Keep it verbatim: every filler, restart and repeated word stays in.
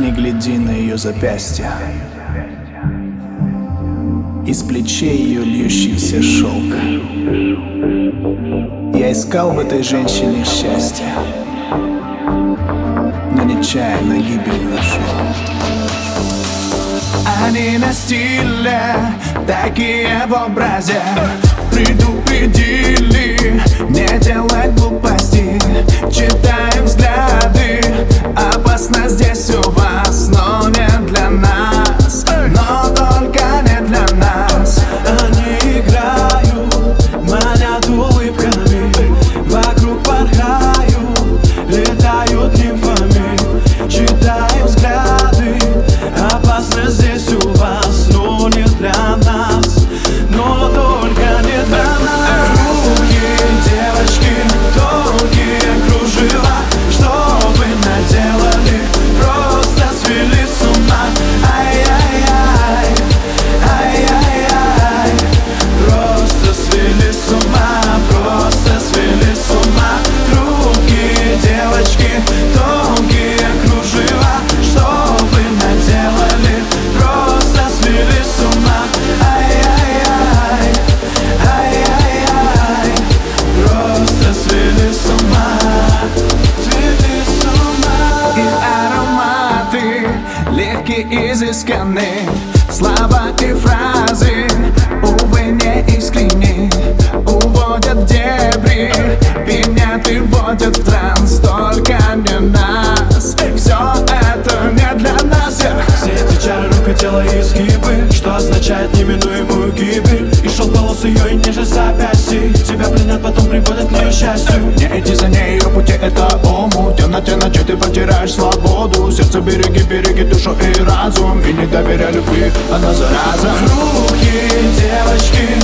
Не гляди на ее запястья, из плечей ее льющийся шелк. Я искал в этой женщине счастье, но нечаянно гибель нашел. Они на стиле, такие в образе, предупредили не делать глупости. Читаем взгляды, опасно здесь у вас, но не для нас, но только не для нас. Они играют, манят улыбками, вокруг порхают, летают нимфами. Читаем взгляды, опасно здесь у вас, но не для нас, но только не для нас. Руки, девочки, тонкие кружева, что вы наделали, просто свели с ума. Ай-яй-яй, ай-яй-яй, просто свели с ума, просто свели с ума. Руки, девочки, тонкие кружева, что вы наделали, просто свели с ума. Ай-яй-яй, ай-яй-яй, просто свели с ума, свели с ума. Их ароматы легкие, изысканные, слова и фразы, увы, не искренни, уводят в дебри, пьянят и вводят в транс, только не нас. Все это не для нас. Все эти чары, рука, тело и изгибы, что означает неминуемую гибель. И шел полос ее и нежность запястья, тебя пленят, потом приводят к несчастью. Не иди за ней, ее пути это омут, в темноте ночи ты потеряешь свободу. Сердце береги, береги душу и разум, и не доверяй любви, она зараза. Руки, девочки,